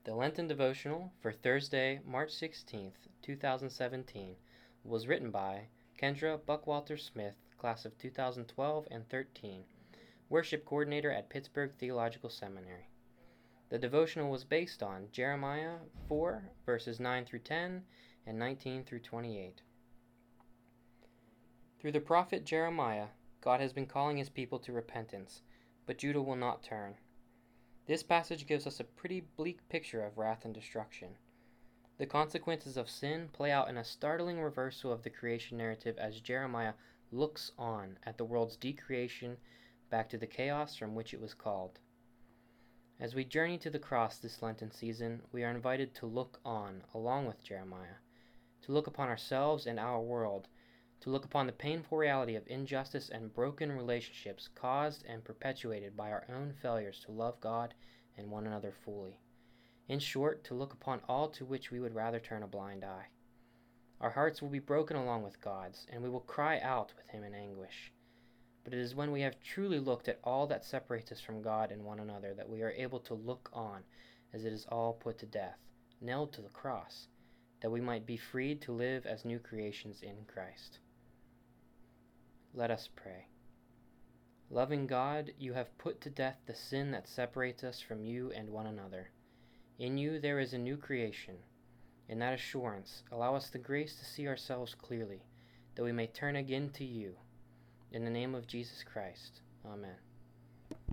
The Lenten devotional for Thursday, March 16th, 2017 was written by Kendra Buckwalter Smith, class of 2012 and 13, worship coordinator at Pittsburgh Theological Seminary. The devotional was based on Jeremiah 4, verses 9 through 10 and 19 through 28. Through the prophet Jeremiah, God has been calling his people to repentance, but Judah will not turn. This passage gives us a pretty bleak picture of wrath and destruction. The consequences of sin play out in a startling reversal of the creation narrative as Jeremiah looks on at the world's decreation back to the chaos from which it was called. As we journey to the cross this Lenten season, we are invited to look on along with Jeremiah, to look upon ourselves and our world, to look upon the painful reality of injustice and broken relationships caused and perpetuated by our own failures to love God and one another fully. In short, to look upon all to which we would rather turn a blind eye. Our hearts will be broken along with God's, and we will cry out with him in anguish. But it is when we have truly looked at all that separates us from God and one another that we are able to look on as it is all put to death, nailed to the cross, that we might be freed to live as new creations in Christ. Let us pray. Loving God, you have put to death the sin that separates us from you and one another. In you there is a new creation. In that assurance, allow us the grace to see ourselves clearly, that we may turn again to you. In the name of Jesus Christ. Amen.